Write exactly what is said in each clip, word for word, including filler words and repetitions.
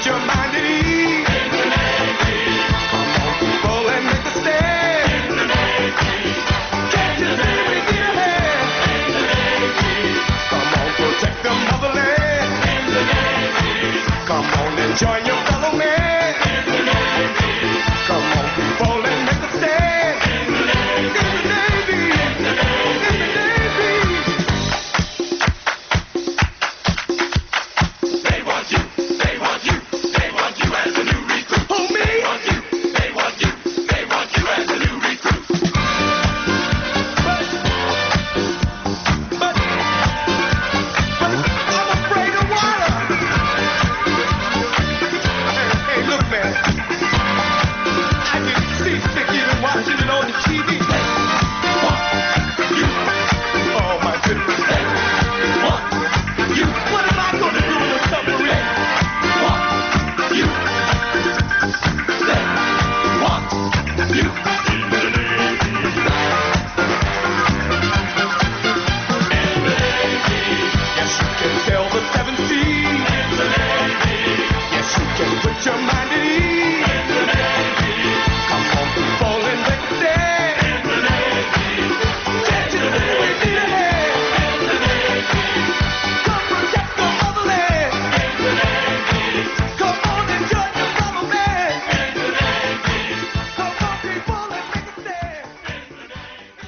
your mind at ease. In the Navy. Come on, people, and make a stand. In the Navy. Can't you see we need a hand? In the Navy. Come on, protect the motherland. In the Navy. Come on and join your fellow man. In the Navy. Come on, people, and make a stand. In the Navy. In the Navy. In the Navy. In the Navy. They want you. They want you. They want you as a new recruit. Who, me? They want you. They want you. They want you as a new recruit. But, but, but I'm afraid of water. Hey, hey, look, man. I get seasick even watching it on the T V. They want you. Oh, my goodness. They want you. What am I going to do in a submarine? They want you. They want you. In the Navy. In the Navy. Yes, you can sail the seven seas. In the Navy. Yes, you can put your mind at ease. In the Navy. Come on, people, and make a stand. In the Navy. Can't you see we need a hand? In the Navy. Come protect the motherland. In the Navy. Come on and join your fellow man. In the Navy. Come on, people, and make a stand. In the Navy.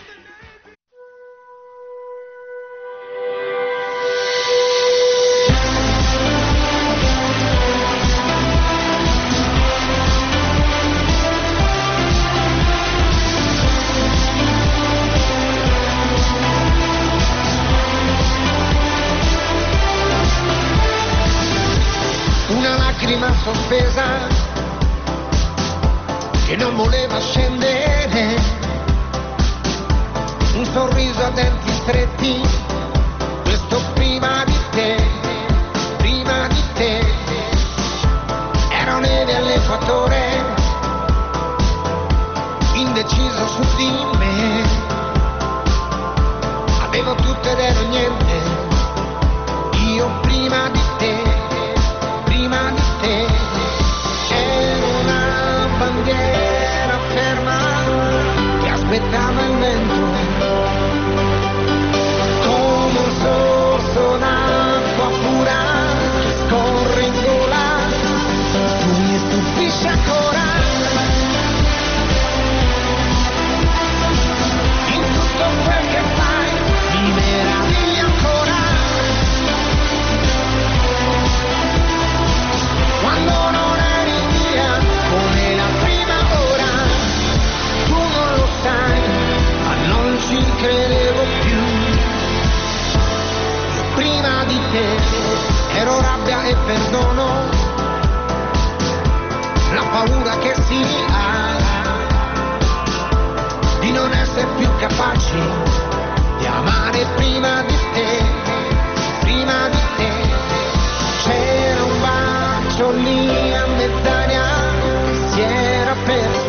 Una lacrima sospesa che non voleva scendere, un sorriso a denti stretti, questo prima di te, prima di te, ero neve all'equatore, indeciso su di me, avevo tutto ed ero niente, io prima di te, prima di te, ero una bandiera ferma che aspettava il vento, come un sorso d'acqua pura che scorre in gola, tu mi stupisci ancora, in tutto quel che fai, mi meravigli ancora. Quando non eri via, come la prima ora, tu non lo sai, ma non ci credevo più. Io prima di te ero rabbia e perdono, la paura che si ha di non essere più capaci di amare prima di te, prima di te. C'era un bacio lì a mezz'aria che si era perso,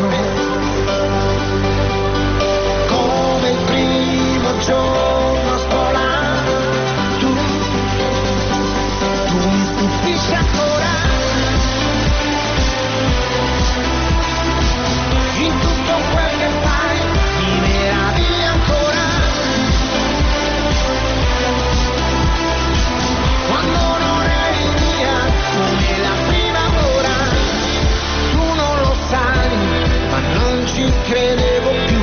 come il primo giorno a scuola, tu, tu mi stupisci ancora, in tutto quel che fai, mi meravigli ancora. Quando non eri via, come la prima ora, tu non lo sai, ma non ci credevo più.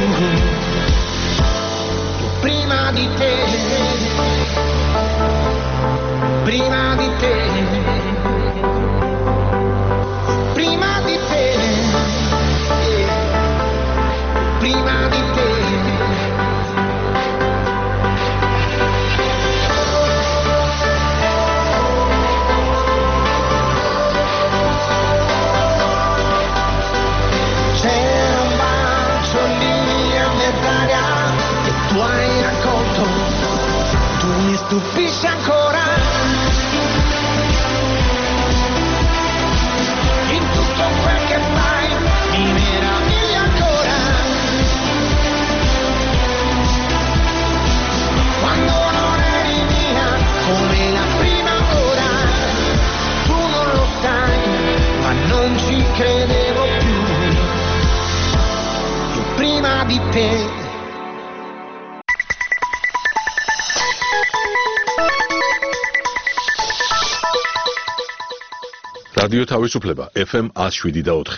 Io prima di te, prima di te, prima di te, prima di te. C'era un bacio lì a mezz'aria che tu hai raccolto, tu mi stupisci ancora. te. რადიო თავისუფლება ეფ ემ one oh seven და four.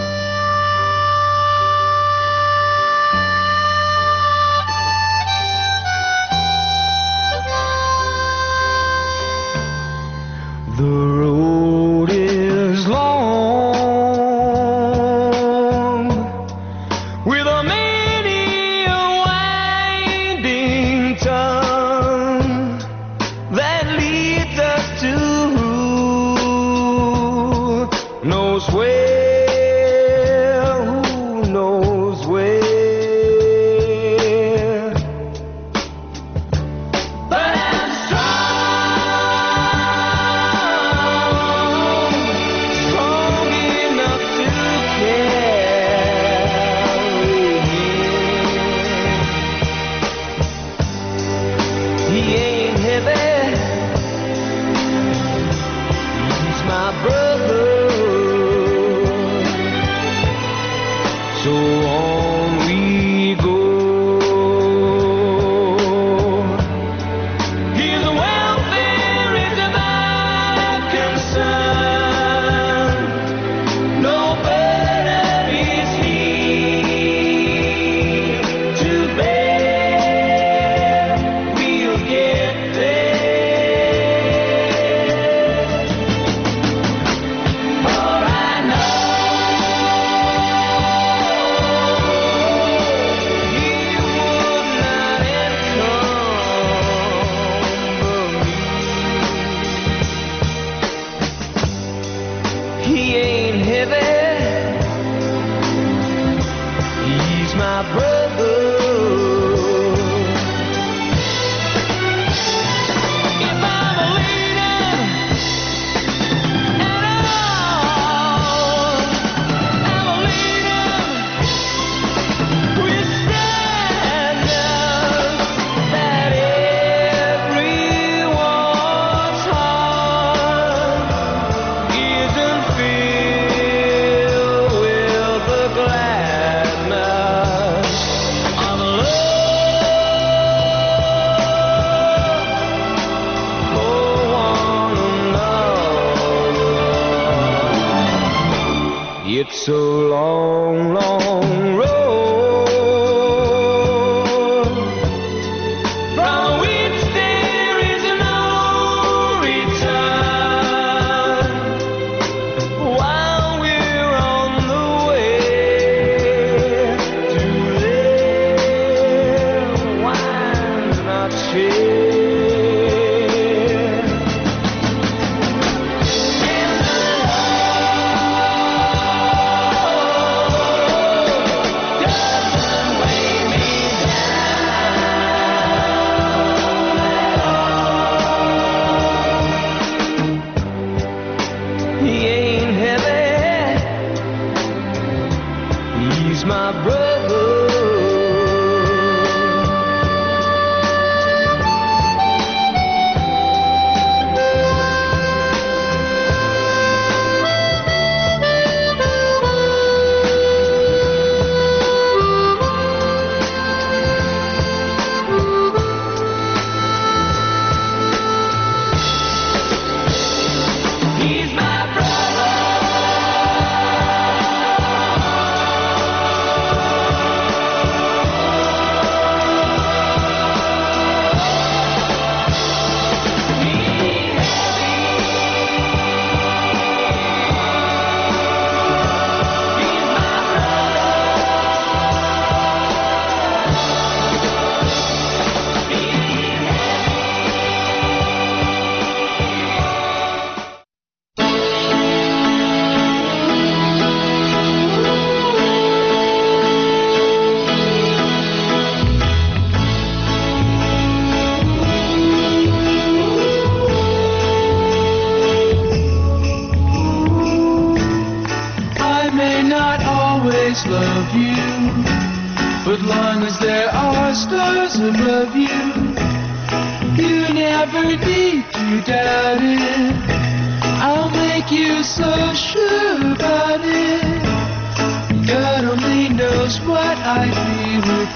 The road is long with a many a winding tongue that leads us to knows where, who knows where. But I'm strong, strong enough to carry him. He ain't heavy, he's my brother. So on we go. His welfare is my concern. No burden is he to bear. We'll get there. For I know he ain't heavy, he's my brother. If I'm a leader at all, I'm a leader with standards that everyone's heart isn't filled with the gladness of love for one another. It's a long, long road from which there is no return. While we're on the way to live, wine's not share. And the Lord doesn't weigh me down. He ain't heavy, he's my brother. He's my brother. Love you, but long as there are stars above you, you never need to doubt it. I'll make you so sure about it. God only knows what I feel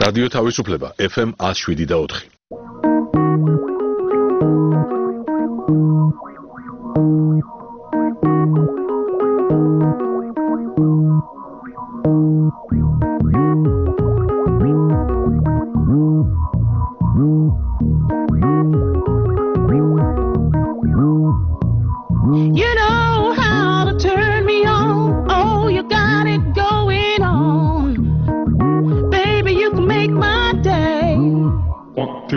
რადიო თავისუფლება ეფ ემ one oh seven და four. You know how to turn me on. Oh, you got it going on. Baby, you can make my day. One, two.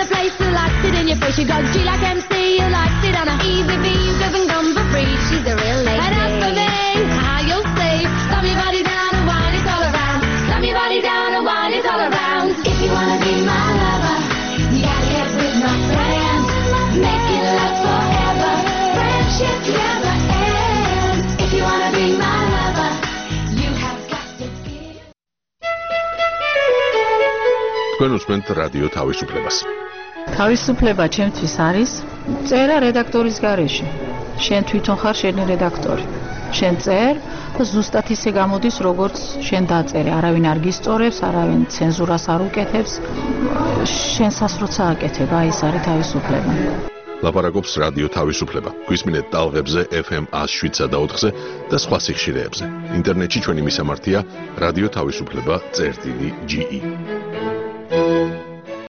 place who likes it in your face. You got G like M C, you likes it on a easy V. You doesn't come for free. She's a real lady. And as for me, how you'll see. Slam your body down and wine it all around. Slam your body down and wine it all around. If you wanna be my lover, you gotta get with my friends. Make it last forever. Friendship never ends. If you wanna be my lover, you have got to give. თქვენ უსმენთ რადიო თავისუფლებას. თავისუფლება ჩემთვის არის წერა რედაქტორის გარეშე. შენ თვითონ ხარ შენი რედაქტორი. შენ წერ და ზუსტად ისე გამოდის, როგორც შენ დაწერე. არავინ არ გისწორებს, არავინ ცენზურას არ უკეთებს. შენსას როცა აკეთებ, აი ეს არის თავისუფლება. ლაპარაკობს რადიო თავისუფლება. გვისმინეთ ტალღებზე ეფ ემ one oh seven და ოთხზე და სხვა სიხშირეებზე. ინტერნეტში ჩვენი მისამართია რადიო თავისუფლება წერტილი ჯი ი.